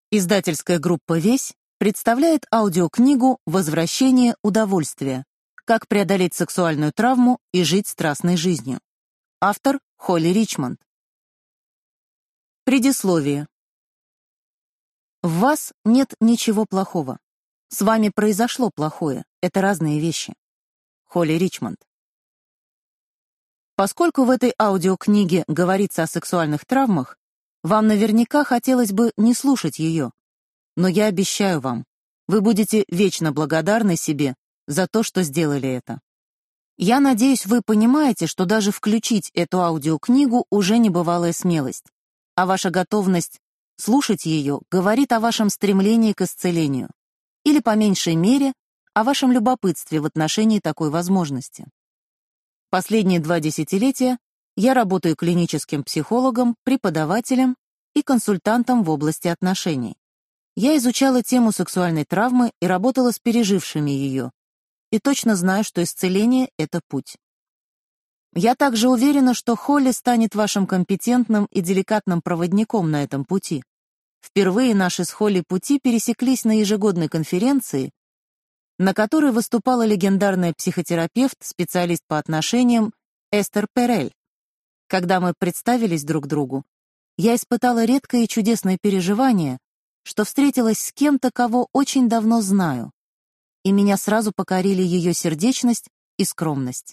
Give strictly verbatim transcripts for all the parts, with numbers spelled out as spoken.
Издательская группа «Весь» представляет аудиокнигу «Возвращение удовольствия. Как преодолеть сексуальную травму и жить страстной жизнью». Автор Холли Ричмонд. Предисловие. В вас нет ничего плохого. С вами произошло плохое. Это разные вещи. Холли Ричмонд. Поскольку в этой аудиокниге говорится о сексуальных травмах, вам наверняка хотелось бы не слушать ее. Но я обещаю вам, вы будете вечно благодарны себе за то, что сделали это. Я надеюсь, вы понимаете, что даже включить эту аудиокнигу уже небывалая смелость, а ваша готовность слушать ее говорит о вашем стремлении к исцелению, или, по меньшей мере, о вашем любопытстве в отношении такой возможности. Последние два десятилетия я работаю клиническим психологом, преподавателем и консультантом в области отношений. Я изучала тему сексуальной травмы и работала с пережившими ее, и точно знаю, что исцеление — это путь. Я также уверена, что Холли станет вашим компетентным и деликатным проводником на этом пути. Впервые наши с Холли пути пересеклись на ежегодной конференции, на которой выступала легендарная психотерапевт, специалист по отношениям Эстер Перель. Когда мы представились друг другу, я испытала редкое и чудесное переживание, что встретилась с кем-то, кого очень давно знаю, и меня сразу покорили ее сердечность и скромность.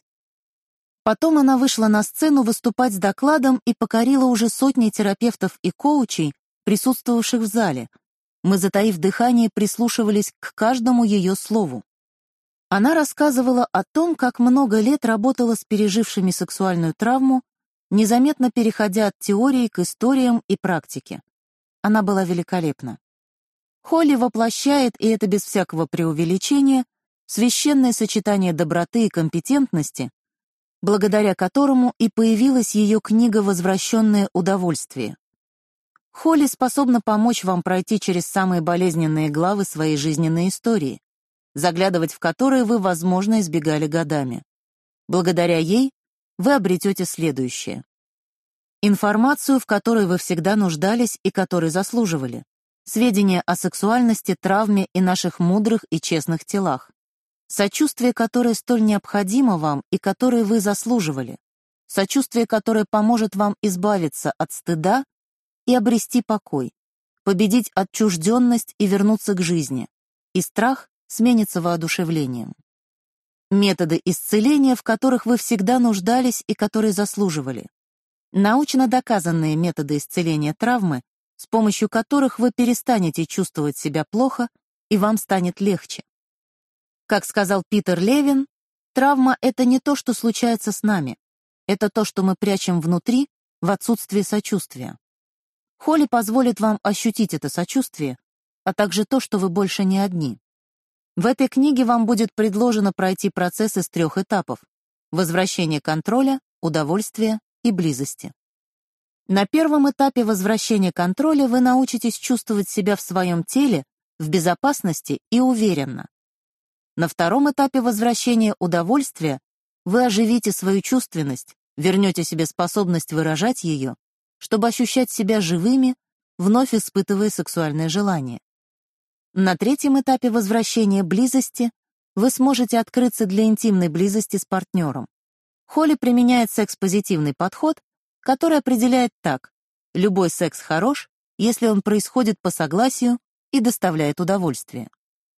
Потом она вышла на сцену выступать с докладом и покорила уже сотни терапевтов и коучей, присутствовавших в зале. Мы, затаив дыхание, прислушивались к каждому ее слову. Она рассказывала о том, как много лет работала с пережившими сексуальную травму, незаметно переходя от теории к историям и практике. Она была великолепна. Холли воплощает, и это без всякого преувеличения, священное сочетание доброты и компетентности, благодаря которому и появилась ее книга «Возвращенное удовольствие». Холли способна помочь вам пройти через самые болезненные главы своей жизненной истории, заглядывать в которые вы, возможно, избегали годами. Благодаря ей вы обретете следующее. Информацию, в которой вы всегда нуждались и которой заслуживали. Сведения о сексуальности, травме и наших мудрых и честных телах. Сочувствие, которое столь необходимо вам и которое вы заслуживали. Сочувствие, которое поможет вам избавиться от стыда и обрести покой, победить отчужденность и вернуться к жизни, и страх сменится воодушевлением. Методы исцеления, в которых вы всегда нуждались и которые заслуживали. Научно доказанные методы исцеления травмы, с помощью которых вы перестанете чувствовать себя плохо и вам станет легче. Как сказал Питер Левин, травма — это не то, что случается с нами, это то, что мы прячем внутри в отсутствии сочувствия. Холли позволит вам ощутить это сочувствие, а также то, что вы больше не одни. В этой книге вам будет предложено пройти процесс из трех этапов: возвращение контроля, удовольствия и близости. На первом этапе возвращения контроля вы научитесь чувствовать себя в своем теле в безопасности и уверенно. На втором этапе возвращения удовольствия вы оживите свою чувственность, вернете себе способность выражать ее, чтобы ощущать себя живыми, вновь испытывая сексуальное желание. На третьем этапе возвращения близости вы сможете открыться для интимной близости с партнером. Холли применяет секс-позитивный подход, который определяет так: любой секс хорош, если он происходит по согласию и доставляет удовольствие.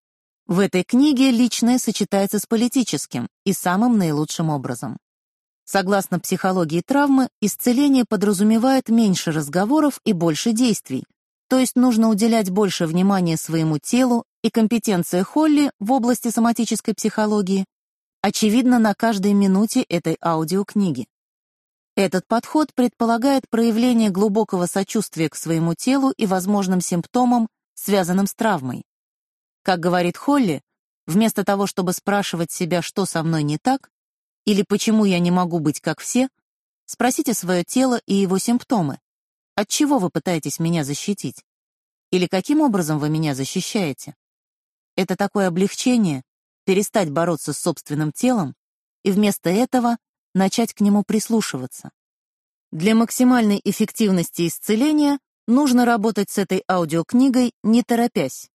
В этой книге личное сочетается с политическим и самым наилучшим образом. Согласно психологии травмы, исцеление подразумевает меньше разговоров и больше действий, то есть нужно уделять больше внимания своему телу, и компетенция Холли в области соматической психологии очевидна на каждой минуте этой аудиокниги. Этот подход предполагает проявление глубокого сочувствия к своему телу и возможным симптомам, связанным с травмой. Как говорит Холли, вместо того, чтобы спрашивать себя, что со мной не так, или почему я не могу быть как все, спросите свое тело и его симптомы. От чего вы пытаетесь меня защитить? Или каким образом вы меня защищаете? Это такое облегчение — перестать бороться с собственным телом и вместо этого начать к нему прислушиваться. Для максимальной эффективности исцеления Нужно работать с этой аудиокнигой, не торопясь.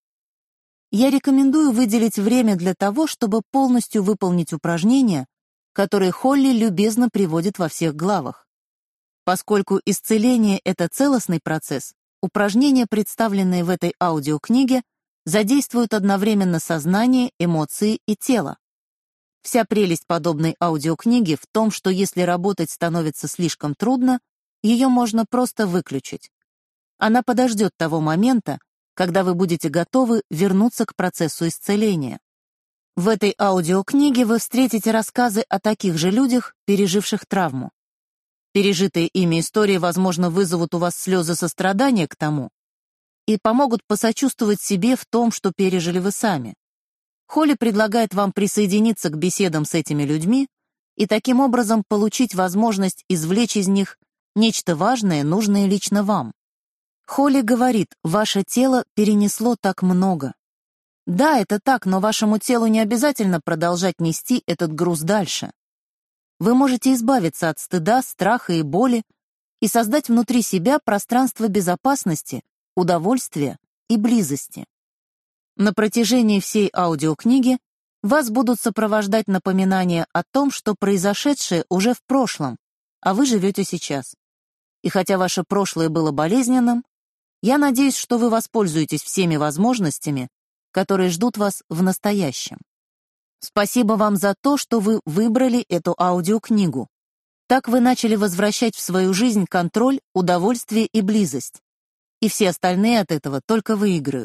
Я рекомендую выделить время для того, чтобы полностью выполнить упражнения, которые Холли любезно приводит во всех главах. Поскольку исцеление — это целостный процесс, упражнения, представленные в этой аудиокниге, задействуют одновременно сознание, эмоции и тело. Вся прелесть подобной аудиокниги в том, что если работать становится слишком трудно, ее можно просто выключить. Она подождет того момента, когда вы будете готовы вернуться к процессу исцеления. В этой аудиокниге вы встретите рассказы о таких же людях, переживших травму. Пережитые ими истории, возможно, вызовут у вас слезы сострадания к тому и помогут посочувствовать себе в том, что пережили вы сами. Холли предлагает вам присоединиться к беседам с этими людьми и таким образом получить возможность извлечь из них нечто важное, нужное лично вам. Холли говорит, ваше тело перенесло так много. Да, это так, но вашему телу не обязательно продолжать нести этот груз дальше. Вы можете избавиться от стыда, страха и боли и создать внутри себя пространство безопасности, удовольствия и близости. На протяжении всей аудиокниги вас будут сопровождать напоминания о том, что произошедшее уже в прошлом, а вы живете сейчас. И хотя ваше прошлое было болезненным, я надеюсь, что вы воспользуетесь всеми возможностями, которые ждут вас в настоящем. Спасибо вам за то, что вы выбрали эту аудиокнигу. Так вы начали возвращать в свою жизнь контроль, удовольствие и близость. И все остальные от этого только выиграют.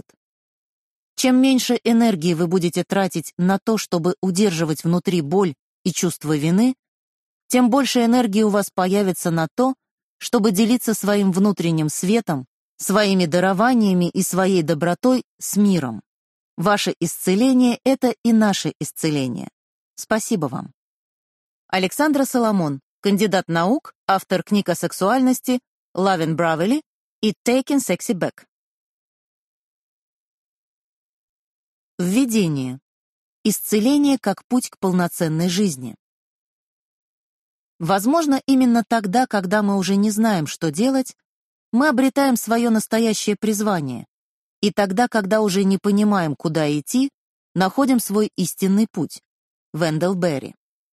Чем меньше энергии вы будете тратить на то, чтобы удерживать внутри боль и чувство вины, тем больше энергии у вас появится на то, чтобы делиться своим внутренним светом, своими дарованиями и своей добротой с миром. Ваше исцеление — это и наше исцеление. Спасибо вам. Александра Соломон, кандидат наук, автор книг о сексуальности «Loving Bravely» и «Taking Sexy Back». Введение. Исцеление как путь к полноценной жизни. Возможно, именно тогда, когда мы уже не знаем, что делать, мы обретаем свое настоящее призвание, и тогда, когда уже не понимаем, куда идти, находим свой истинный путь. Вендell Берри.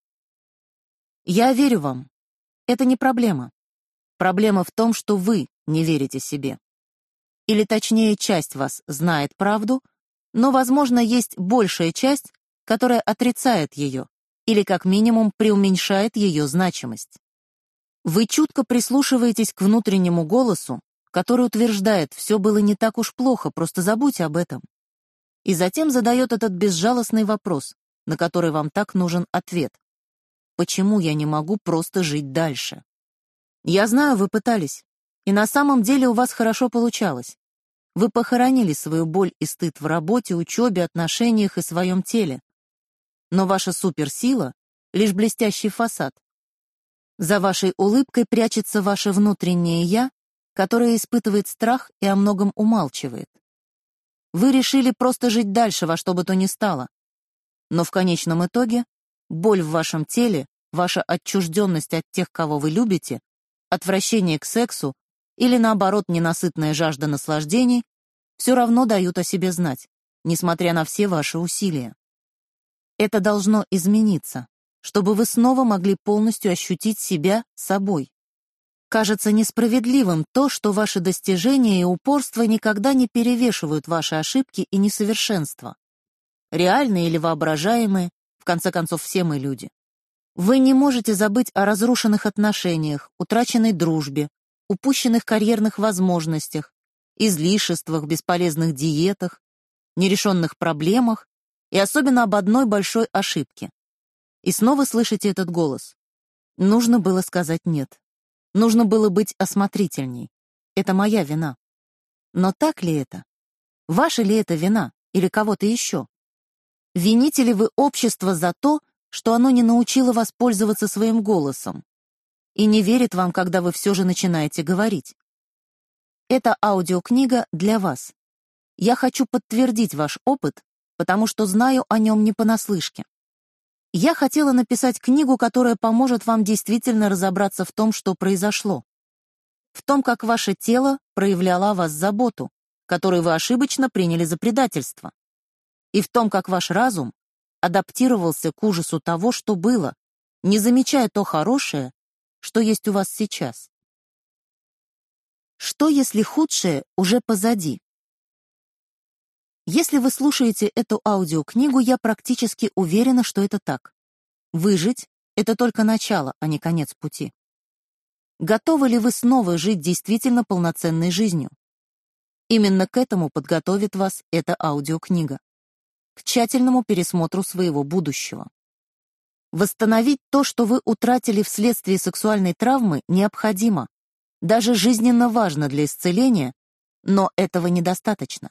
Я верю вам. Это не проблема. Проблема в том, что вы не верите себе. Или точнее, часть вас знает правду, но, возможно, есть большая часть, которая отрицает ее, или как минимум преуменьшает ее значимость. Вы чутко прислушиваетесь к внутреннему голосу, который утверждает, все было не так уж плохо, просто забудь об этом. И затем задает этот безжалостный вопрос, на который вам так нужен ответ. Почему я не могу просто жить дальше? Я знаю, вы пытались, и на самом деле у вас хорошо получалось. Вы похоронили свою боль и стыд в работе, учебе, отношениях и своем теле. Но ваша суперсила — лишь блестящий фасад. За вашей улыбкой прячется ваше внутреннее «я», которое испытывает страх и о многом умалчивает. Вы решили просто жить дальше во что бы то ни стало. Но в конечном итоге боль в вашем теле, ваша отчужденность от тех, кого вы любите, отвращение к сексу или, наоборот, ненасытная жажда наслаждений все равно дают о себе знать, несмотря на все ваши усилия. Это должно измениться, чтобы вы снова могли полностью ощутить себя собой. Кажется несправедливым то, что ваши достижения и упорство никогда не перевешивают ваши ошибки и несовершенства. Реальные или воображаемые, в конце концов, все мы люди. Вы не можете забыть о разрушенных отношениях, утраченной дружбе, упущенных карьерных возможностях, излишествах, бесполезных диетах, нерешенных проблемах и особенно об одной большой ошибке. И снова слышите этот голос. Нужно было сказать «нет». Нужно было быть осмотрительней. Это моя вина. Но так ли это? Ваша ли это вина или кого-то еще? Вините ли вы общество за то, что оно не научило вас пользоваться своим голосом и не верит вам, когда вы все же начинаете говорить? Эта аудиокнига для вас. Я хочу подтвердить ваш опыт, потому что знаю о нем не понаслышке. Я хотела написать книгу, которая поможет вам действительно разобраться в том, что произошло. в том, как ваше тело проявляло о вас заботу, которую вы ошибочно приняли за предательство, и в том, как ваш разум адаптировался к ужасу того, что было, не замечая то хорошее, что есть у вас сейчас. Что, если худшее уже позади? Если вы слушаете эту аудиокнигу, я практически уверена, что это так. Выжить — это только начало, а не конец пути. Готовы ли вы снова жить действительно полноценной жизнью? Именно к этому подготовит вас эта аудиокнига. К тщательному пересмотру своего будущего. Восстановить то, что вы утратили вследствие сексуальной травмы, необходимо. Даже жизненно важно для исцеления, но этого недостаточно.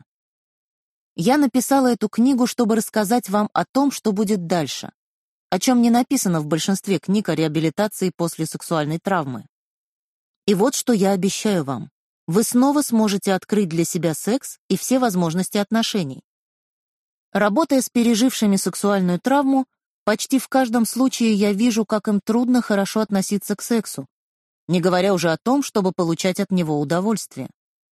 Я написала эту книгу, чтобы рассказать вам о том, что будет дальше, о чем не написано в большинстве книг о реабилитации после сексуальной травмы. И вот что я обещаю вам. Вы снова сможете открыть для себя секс и все возможности отношений. Работая с пережившими сексуальную травму, почти в каждом случае я вижу, как им трудно хорошо относиться к сексу, не говоря уже о том, чтобы получать от него удовольствие.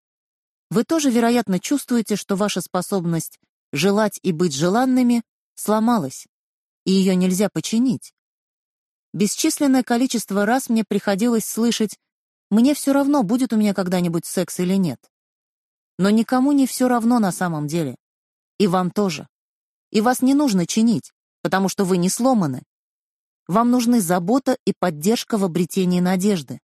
Вы тоже, вероятно, чувствуете, что ваша способность желать и быть желанными сломалась, и ее нельзя починить. Бесчисленное количество раз мне приходилось слышать: «Мне все равно, будет у меня когда-нибудь секс или нет». Но никому не все равно на самом деле. И вам тоже. И вас не нужно чинить, потому что вы не сломаны. Вам нужны забота и поддержка в обретении надежды.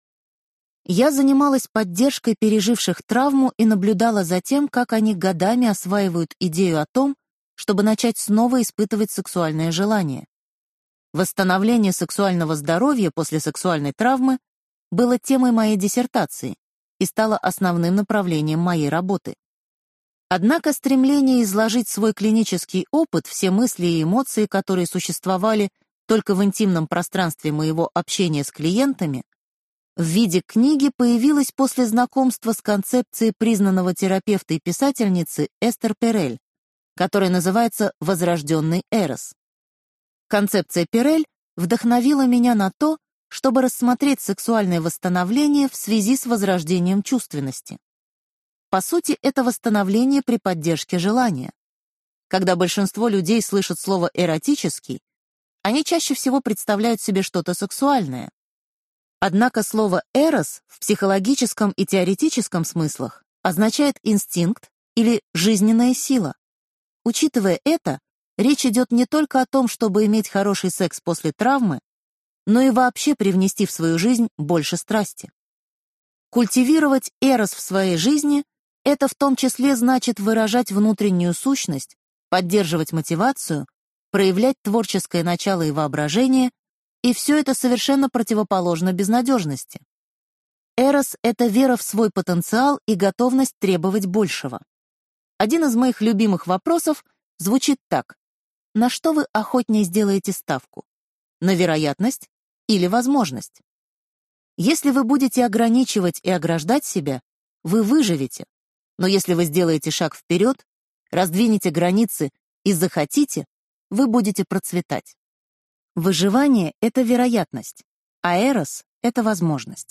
Я занималась поддержкой переживших травму и наблюдала за тем, как они годами осваивают идею о том, чтобы начать снова испытывать сексуальное желание. Восстановление сексуального здоровья после сексуальной травмы было темой моей диссертации и стало основным направлением моей работы. Однако стремление изложить свой клинический опыт, все мысли и эмоции, которые существовали только в интимном пространстве моего общения с клиентами, в виде книги появилось после знакомства с концепцией признанного терапевта и писательницы Эстер Перель, которая называется «Возрожденный Эрос». Концепция Перель вдохновила меня на то, чтобы рассмотреть сексуальное восстановление в связи с возрождением чувственности. По сути, это восстановление при поддержке желания. Когда большинство людей слышат слово «эротический», они чаще всего представляют себе что-то сексуальное. Однако слово «эрос» в психологическом и теоретическом смыслах означает инстинкт или жизненная сила. Учитывая это, речь идет не только о том, чтобы иметь хороший секс после травмы, но и вообще привнести в свою жизнь больше страсти. Культивировать эрос в своей жизни — это в том числе значит выражать внутреннюю сущность, поддерживать мотивацию, проявлять творческое начало и воображение, и все это совершенно противоположно безнадежности. Эрос — это вера в свой потенциал и готовность требовать большего. Один из моих любимых вопросов звучит так: на что вы охотнее сделаете ставку? На вероятность или возможность? Если вы будете ограничивать и ограждать себя, вы выживете. Но если вы сделаете шаг вперед, раздвинете границы и захотите, вы будете процветать. Выживание — это вероятность, а эрос — это возможность.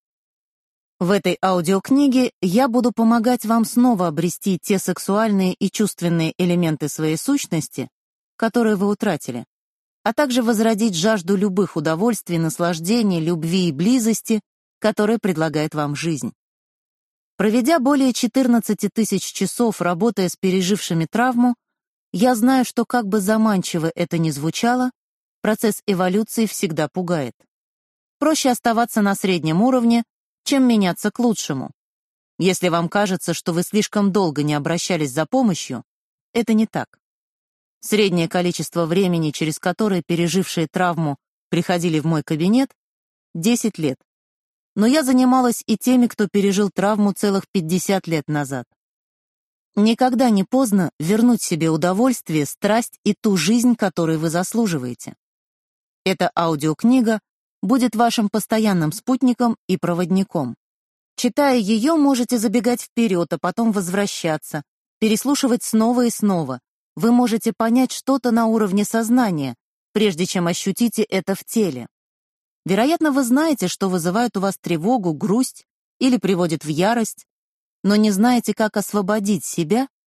В этой аудиокниге я буду помогать вам снова обрести те сексуальные и чувственные элементы своей сущности, которые вы утратили, а также возродить жажду любых удовольствий, наслаждений, любви и близости, которые предлагает вам жизнь. Проведя более четырнадцати тысяч часов, работая с пережившими травму, я знаю, что как бы заманчиво это ни звучало, процесс эволюции всегда пугает. Проще оставаться на среднем уровне, чем меняться к лучшему. Если вам кажется, что вы слишком долго не обращались за помощью, это не так. Среднее количество времени, через которое пережившие травму приходили в мой кабинет — десять лет. Но я занималась и теми, кто пережил травму целых пятьдесят лет назад. Никогда не поздно вернуть себе удовольствие, страсть и ту жизнь, которую вы заслуживаете. Эта аудиокнига будет вашим постоянным спутником и проводником. Читая ее, можете забегать вперед, а потом возвращаться, переслушивать снова и снова. Вы можете понять что-то на уровне сознания, прежде чем ощутите это в теле. Вероятно, вы знаете, что вызывает у вас тревогу, грусть или приводит в ярость, но не знаете, как освободить себя